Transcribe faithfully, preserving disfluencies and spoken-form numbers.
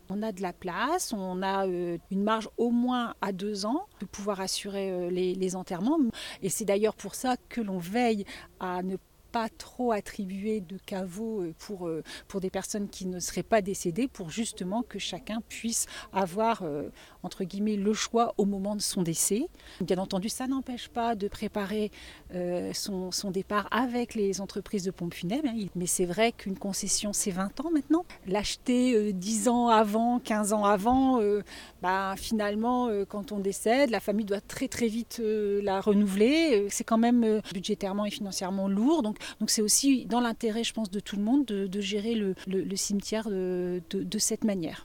On a de la place, on a euh, une marge au moins à deux ans de pouvoir assurer euh, les, les enterrements. Et c'est d'ailleurs pour ça que l'on veille à ne pas trop attribuer de caveaux pour, euh, pour des personnes qui ne seraient pas décédées, pour justement que chacun puisse avoir, euh, entre guillemets, le choix au moment de son décès. Bien entendu, ça n'empêche pas de préparer euh, son, son départ avec les entreprises de pompes funèbres, hein. Mais c'est vrai qu'une concession, c'est vingt ans maintenant. L'acheter euh, dix ans avant, quinze ans avant, euh, bah, finalement, euh, quand on décède, la famille doit très très vite euh, la renouveler. C'est quand même euh, budgétairement et financièrement lourd. Donc, donc c'est aussi dans l'intérêt, je pense, de tout le monde de, de gérer le, le, le cimetière de, de, de cette manière.